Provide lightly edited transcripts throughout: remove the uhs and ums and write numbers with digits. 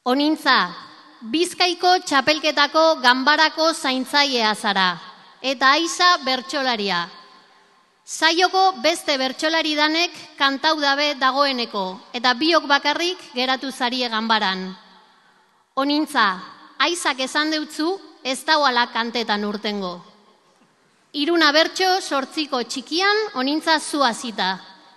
Onintza, Bizkaiko txapelketako ganbarako zaintzailea zara, eta Aiza bertsolaria. Saioko beste bertsolari danek kantau dabe dagoeneko, eta biok bakarrik geratu zarie ganbaran. Onintza, Aizak esan deutzu ez dauala kantetan urtengo. 3 bertso 8 txikian Onintza zua zita.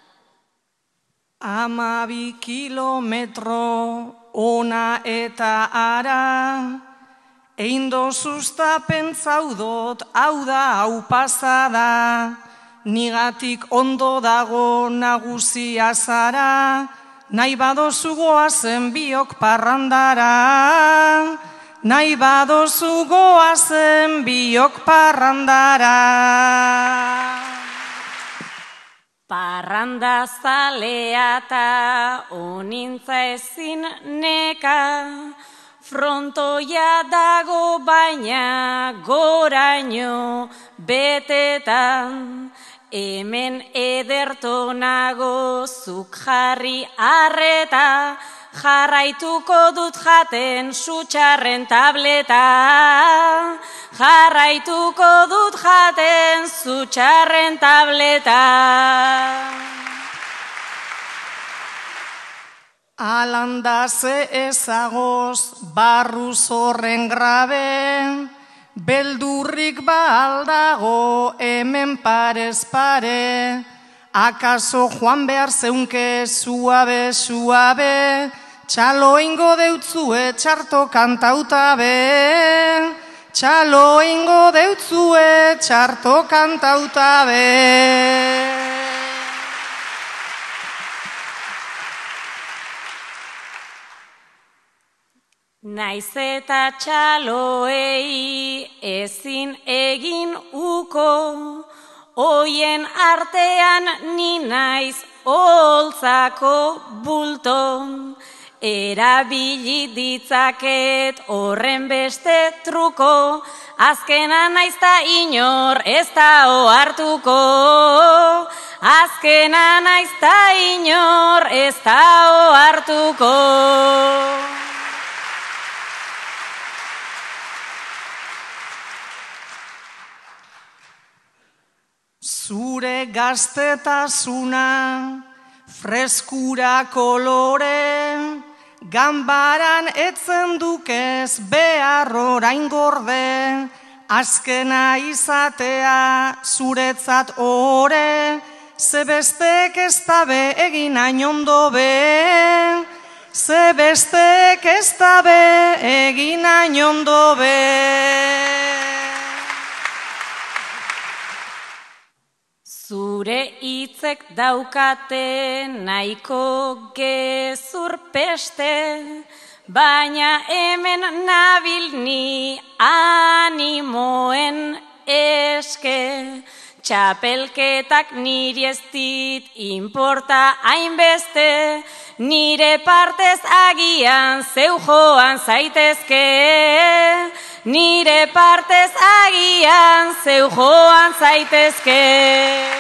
12 kilometro ona eta ara, eindo sustapen zaudot, hau da, hau pasada, nigatik ondo dago nagusia zara, nahi badozu goazen biok parrandara, nahi badozu goazen biok parrandara. Parranda zalea ta Onintza ezin neka, frontoia dago baina goraino betetan, hemen ederto nago zuk jarri arreta, jarraituko dut jaten sutxarren tableta, jarraituko dut jaten sutxarren tableta. Alanda ze ezagoz barruz horren grabe, beldurrik baldago hemen parez pare, akaso joan behar zeunke suabe, suabe, txalo ingo deutzue txarto kantauta be, txalo ingo deutzue txarto kantauta be. Naiz eta txaloei ezin egin uko, oien artean ni naiz oholtzako bulton, erabili ditzaket horren beste truko, azkena naiz ta inor ez da ohartuko, azkena naiz ta inor ez da ohartuko. Zure gaztetasuna, freskura kolore, ganbaran etzen dukez behar orain gorde, azkena izatea zuretzat ore, zebestek ez dabe egin hain ondo be, zebestek ez dabe egin hain ondo be. Zure hitzek daukate nahiko gezur peste, baina hemen nabil ni animoen eske, txapelketak niri ez dit inporta hainbeste, nire partez agian zeu joan zaitezke, nire partez agian zeu joan zaitezke.